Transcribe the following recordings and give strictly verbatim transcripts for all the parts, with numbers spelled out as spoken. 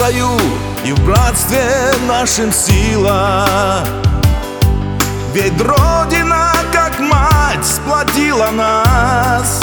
строю и в братстве нашим сила. Ведь Родина, как мать, сплотила нас.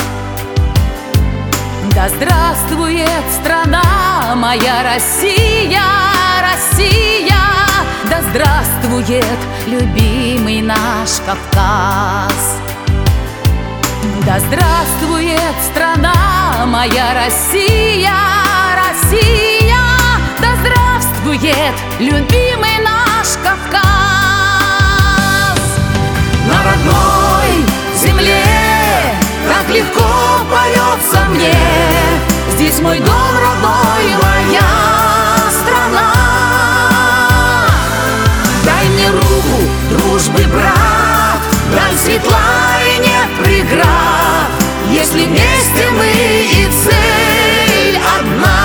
Да здравствует страна моя Россия, Россия! Да здравствует любимый наш Кавказ! Да здравствует страна моя Россия, Россия! Да здравствует любимый наш Кавказ! На родной земле так легко поется мне, здесь мой дом родной, моя страна. Дай мне руку дружбы, брат, даль светла и нет преград, если вместе мы и цель одна.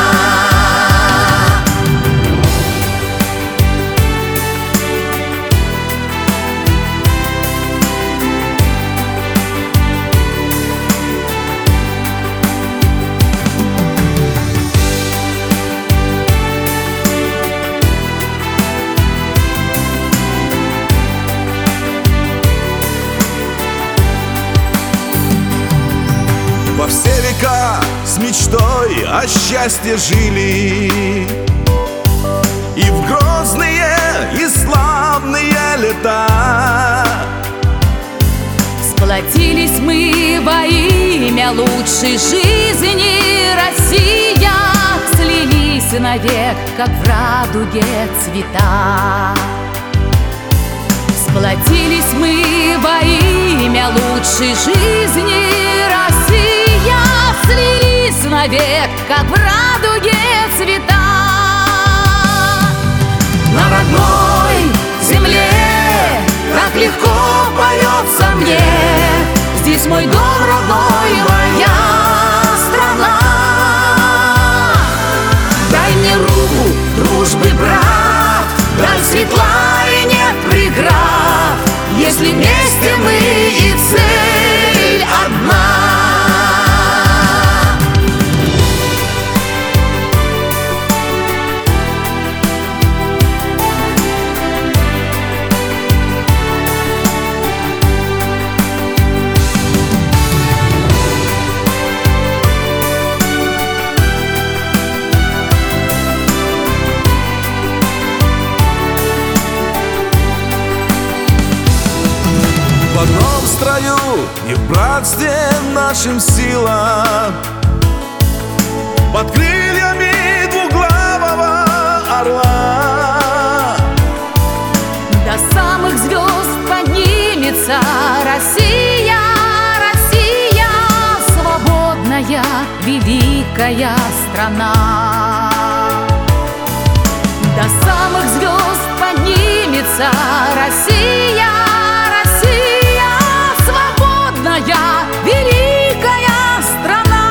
Во все века с мечтой о счастье жили, и в грозные и славные лета сплотились мы во имя лучшей жизни. Россия, слились навек, как в радуге цвета. Сплотились мы во имя лучшей жизни. Россия, слились навек, как в радуге цвета. На родной земле так легко поется мне, здесь мой дом родной, моя страна. Дай мне руку дружбы, брат, даль светла и нет преград, если вместе мы и цель одна. в одном строю и в братстве нашим сила. Под крыльями двуглавого орла до самых звезд поднимется Россия, Россия, свободная, великая страна. До самых звезд поднимется Россия, Россия, свободная, великая страна.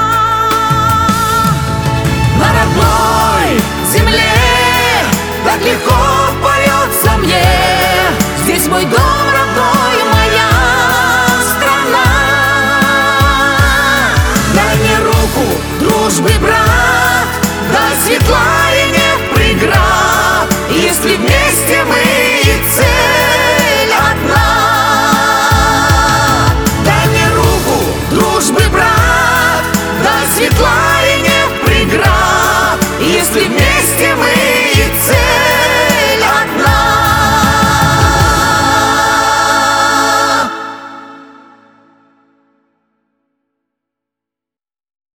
на родной земле так легко поется мне, здесь мой дом родной, моя страна. Дай мне руку дружбы, брат.